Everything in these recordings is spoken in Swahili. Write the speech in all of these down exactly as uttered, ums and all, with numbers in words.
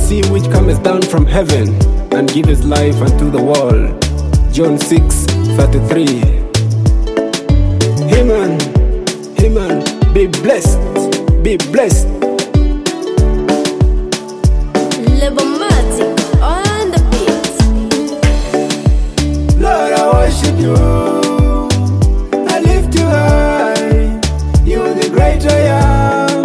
see which cometh down from heaven and giveth life unto the world. John six thirty-three. Amen. Amen. Be blessed. Be blessed. Lebomatic on the beat. Lord, I worship you. I lift you high. You're the great I am.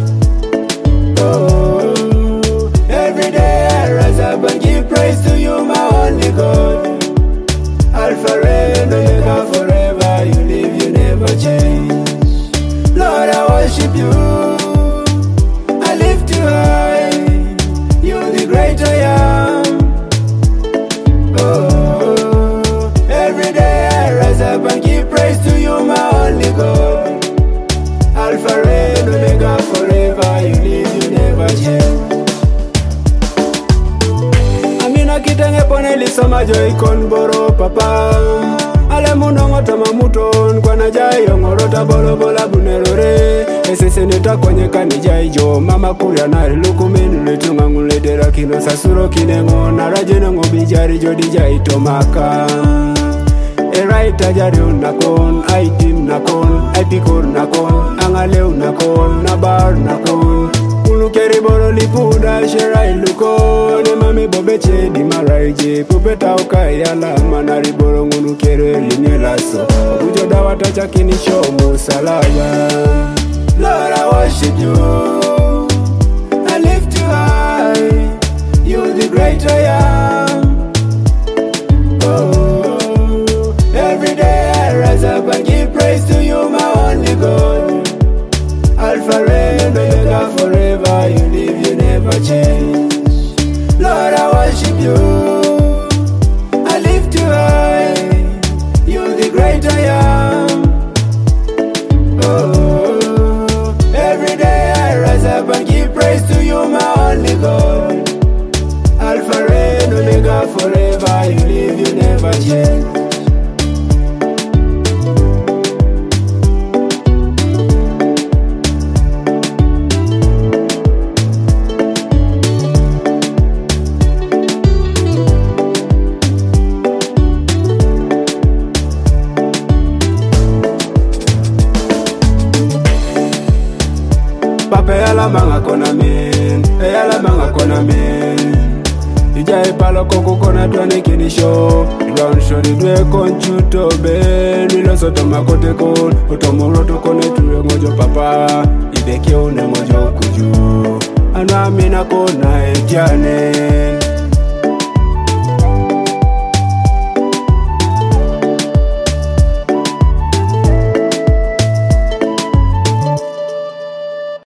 Oh, every day I rise up and give praise to you, my only God. Alpha and Omega, forever you live, you never change. Lord, I worship you. I lift you high. You're the great I am. Oh, every day I rise up and give praise to you, my only God. Alpha and Omega, forever you live, you never change. Amina kitenge poneli sama joy kon boro papa. Ale munongo tama muton kwa na jai yongorota bolo bola bunerore. Esese neta kwenye kanijai jo mama kuria na lukumenu letunga nguledera kino sasuro kinengo na rajeno ngobijari jo dijai tomaka. Eraita jari unakon, aitim nakon, aipikor nakon, angale unakon, nabar nakon. Ulukeri boro lipuda sherai lukon, emame bobeche di maraije, pupeta ukayala manari boro ngunu kere linelaso. Ujoda watacha kinisho musalaba. Lord, I worship you. I lift you high. You're the great I am. Oh, every day I rise up and give praise to you, my only God. Alpha and Omega, forever you live, you never change. Lord, I worship you. I lift you high. You're the great I am. Oh, every day I rise up and give praise to you, my only God. Alpha and Omega, forever you live, you never change. Papa yala manga kona men, yala manga kona men. Ijai palo koko kona tuane kinisho, round shori dwe konchuto ben. Milo soto makote kon, utomoroto kone tuwe mojo papa. Ibeke une mojo kuju, anwa mina kona etiane.